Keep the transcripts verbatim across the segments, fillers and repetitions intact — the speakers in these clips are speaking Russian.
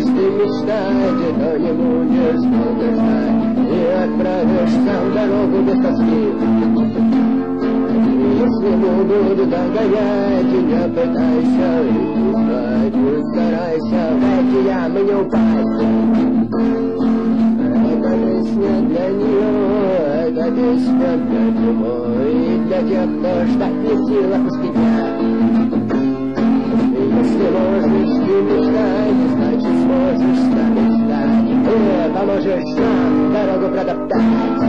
ты мечтать, то не будешь долго ждать и отправишься в дорогу без тоски. Если буду догонять, не пытайся их узнать, старайся в эти ямы не упасть. Эта песня для нее, эта песня для него и для тех, кто ждать не в силах успеть. Если можешь ты мечтать, значит сможешь с нами стать. Ты поможешь нам дорогу протоптать.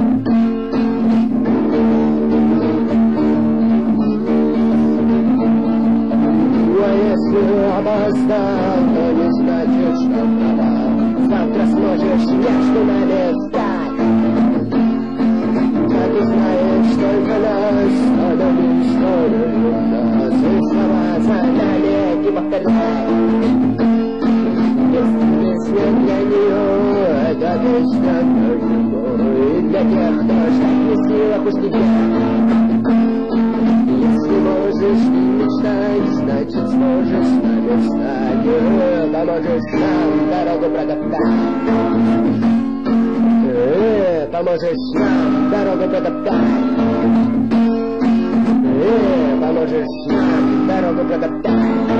А если опоздал, то не значит, что пропал. Завтра сможешь между нами встать. А ты знаешь только нас, а нам историю нас. И слова за нами не повторяй. Песня для нее, это песня для него и для тех, кто ждать не в силах успеть. Если можешь ты мечтать, значит сможешь с нами встать. Поможешь нам дорогу протоптать. Поможешь нам дорогу протоптать. Поможешь нам дорогу протоптать.